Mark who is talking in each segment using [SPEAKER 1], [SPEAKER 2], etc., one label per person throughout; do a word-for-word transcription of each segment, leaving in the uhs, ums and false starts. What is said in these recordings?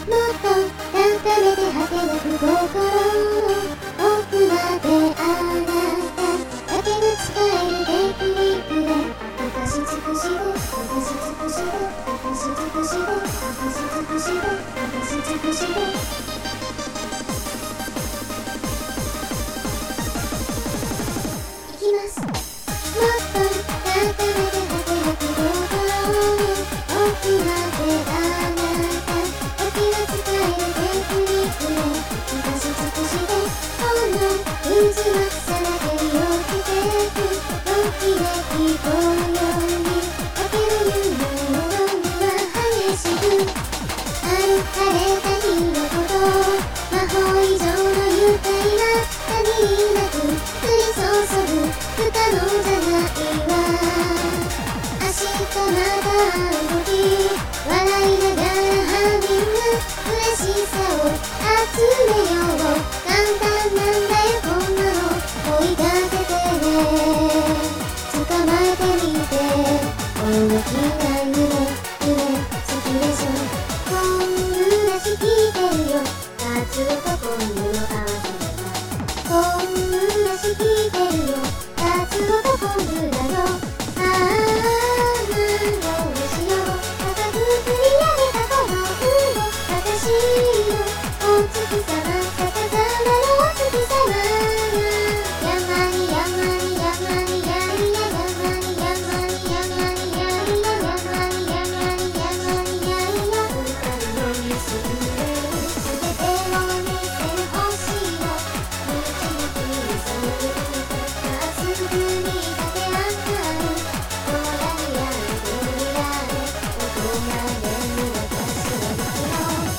[SPEAKER 1] もっと高めて果てなく心の奥まであなただけが使えるテクニックで溶かし尽くして溶かし尽くして溶かし尽くして溶かし尽くして溶かし尽くしていきます。もっと高めて果てなく心の奥まであなただけが使えるテクニックで溶かし尽くしてほんの渦巻きさだけに起きてくときめきこのようにだけど夢の温度は激しくある晴れた日のこと魔法以上の愉快な限りなく降り注ぐ不可能じゃないわ明日また会う時笑いながらハミング嬉しさを集めよう簡単なんだよこんなの追いかけてね捕まえてみて大きな夢夢好きでしょこんなし聞いてるよカツオと昆布の合わせだこんなし聞いてるよカツオと昆布だよああどうしよう高く振り上げたこの腕私のお月さま逆さまのお月さま山に山に山にやいや山に山に山にやいや山に山に山にやいや二人の見せるすべてを見せる星を導きそうまっすぐに立て上がる空にある扉でどこまでも私は行くよ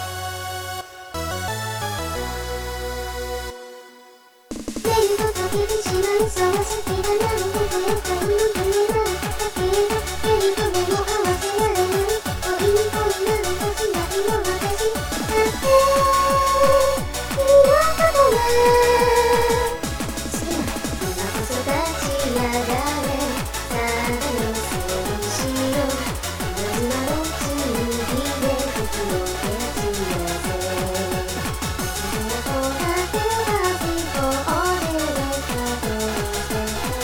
[SPEAKER 1] メールとかけてしまいそう好きだなのことやったのに言えないだけが手にと目も合わせられない恋に恋なのかしないの私だっていろんなことが好きな今こそ立ち上がれただのせいにしよう稲妻の剣で敵を蹴散らせそんな子だけは人工でたどって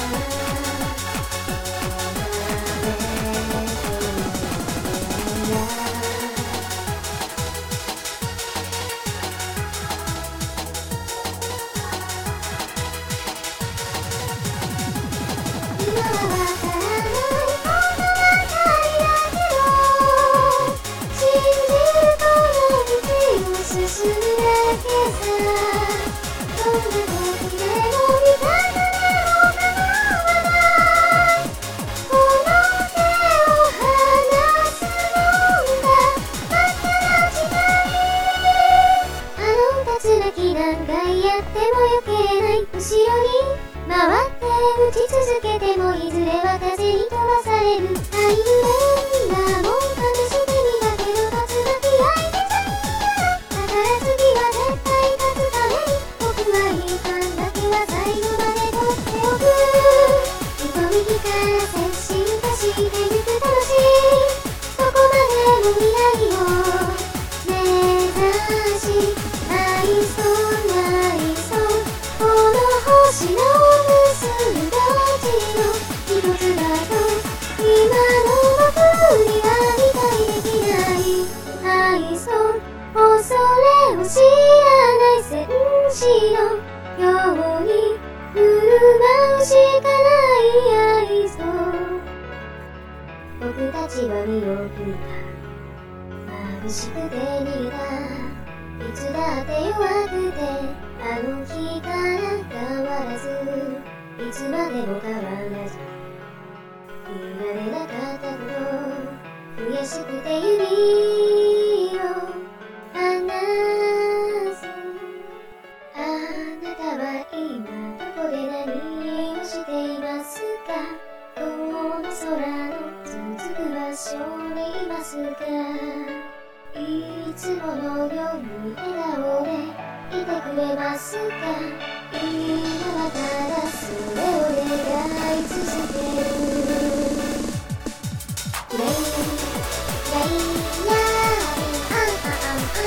[SPEAKER 1] 今はわからないこの中にだけど信じるこの道を進むだけさどんな時でも見たくても叶わないこの手を離すもんだ新しいあの竜巻なんかやっても余計ない後ろに回って打ち続けてもいずれは風に飛ばされるあいうえんなもん試してみたけど竜巻相手じゃだから次は絶対勝つために僕はいい感だけは最後まで取っておく一歩右から接進化してゆく楽しいそこまでの未来を目指し愛そう愛そうこの星の結ぶ道の一つだと今の僕には理解できない愛そう恐れを知らない戦士のように振る舞うしかない愛そう僕たちは身を引いた眩しくて逃げたいつだって弱くてあの日から変わらずいつまでも変わらず見られなかったこと悔しくて指を離すあなたは今どこで何をしていますかこの空の続く場所にいますかいつものように笑顔でいてくれますか今はただそれを願い続けるレイレイヤーあんあんあん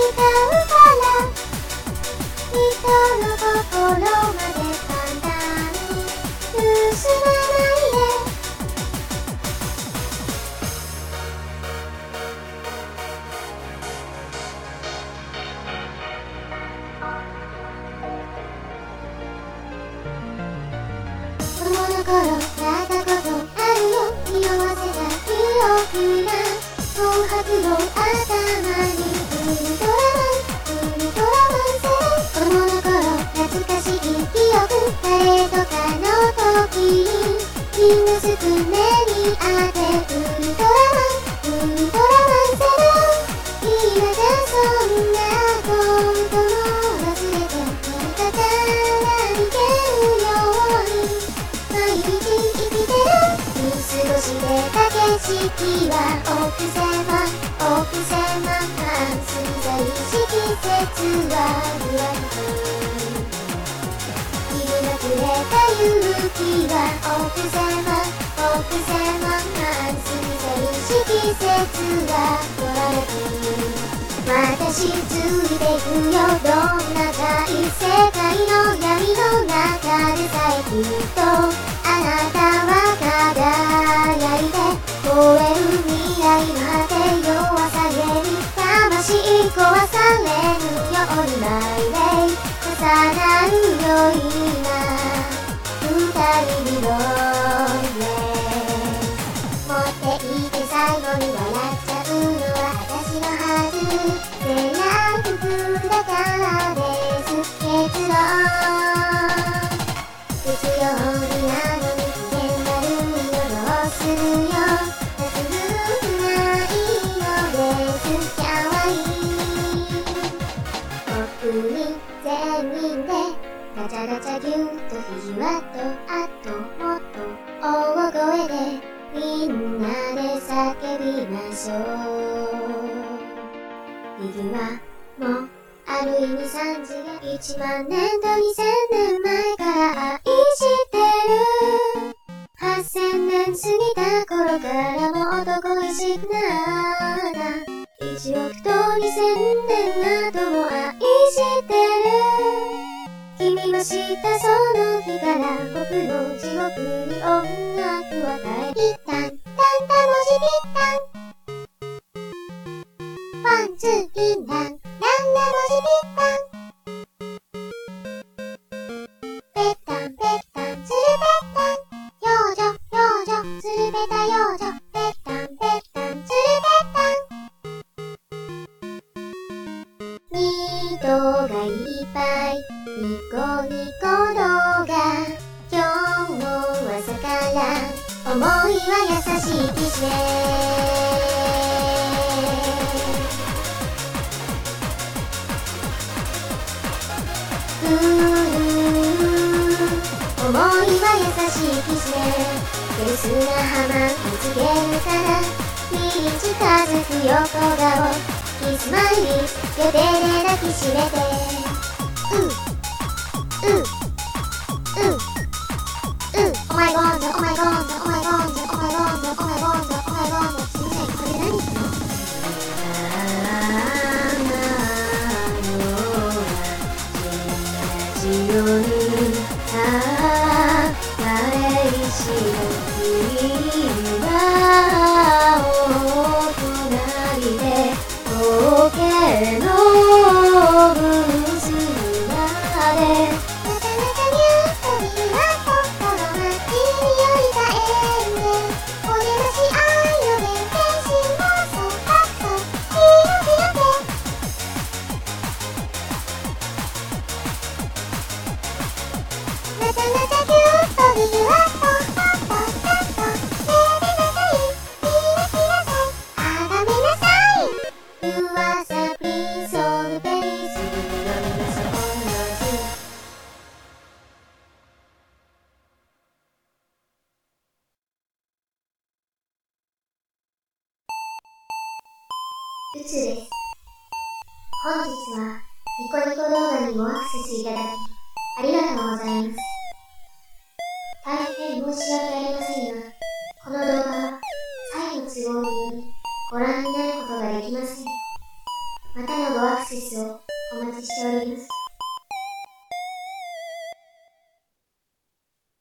[SPEAKER 1] うから人の心まで簡単に結ばないで子供の頃やったことあるよ匂わせた記憶が紅白の頭にウルトラマンウルトラマンセブン子供の頃懐かしい記憶誰とかの時にみんなすく目に当てウルトラマンウルトラマンセブン今じゃそんなことも忘れてやり方が逃げるように毎日生きてる見過ごしてた景色は奥様奥様半水在し季節はふわりと昼がくれた勇気は奥様奥様半水在し季節はふわりと私ついてくよどんな大世界の闇の中でさえきっとあなたは輝いて燃える未来の果て弱さげに魂壊されぬようにマイデイ重なるよ今二人の持っていて最後に笑っちゃうのは私のはず制約だからです結論不必要になのに機嫌悪いのどうするよ夏くないのですキャワイ国民全員でガチャガチャギュッとひじわっとあともっと大声でみんなで叫びましょうフィギュアもある意味惨事がいちまんねんとにせんねんまえから愛してるはっせんねん過ぎた頃からも男らしくなったいちおくとにせんねんあとも愛してる君も知ったその日から僕の地獄に音楽を与えぴったんたんた文字ぴったんワンツーピンランランラ文字ぴったんぺったんぺったんつるぺったん幼女幼女つるぺた幼女ぺったんぺったんつるぺったんニトがいっぱいニコニコ動画今日も朝から思いは優しいきしめうー思いは優しいきしめベスな浜見つけるからに近づく横顔キスマイリー両手で抱きしめてううんうんうん Oh my god, oh my god, oh my god, oh my god, oh my god, oh my god すいません、これ何ですかラジオにあ返し君はお隣でボケのブースまで宇宙です。本日はニコニコ動画にもアクセスいただきありがとうございます。大変申し訳ありません。